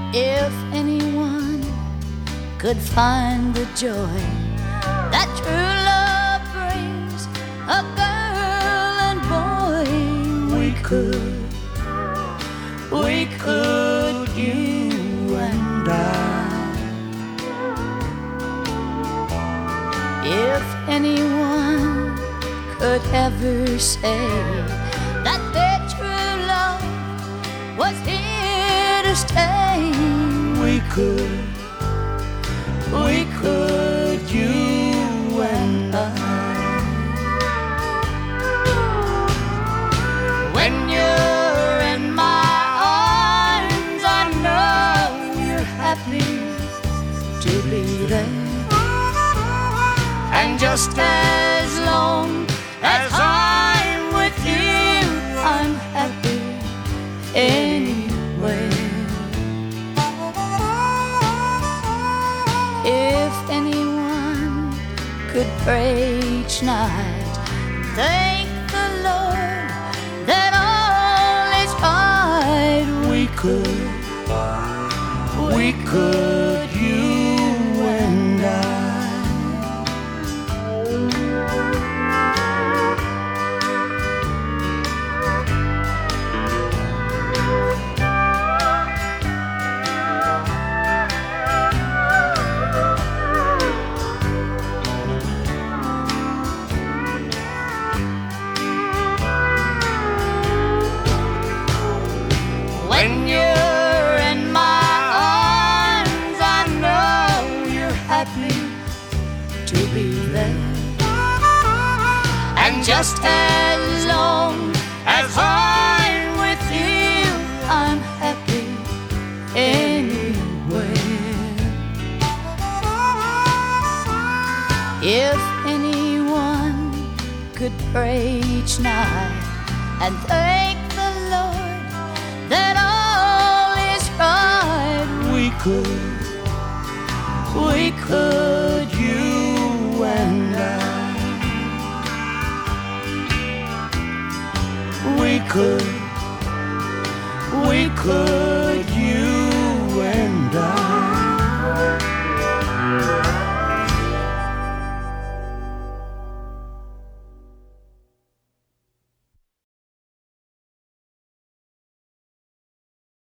If anyone could find the joy that true love brings a girl and boy, we could, you and I. If anyone could ever say that their true love was here to stay, we could, you and I. When you're in my arms, I know you're happy to be there. And just as long as I'm with you, I'm happy anywhere. If anyone could pray each night, thank the Lord that all is right, we could, you and I. When you're in my arms, I know you're happy to be there. And just as long as I'm with you, I'm happy anywhere. If anyone could pray each night and thank the Lord that all is right, we could, you and I. We could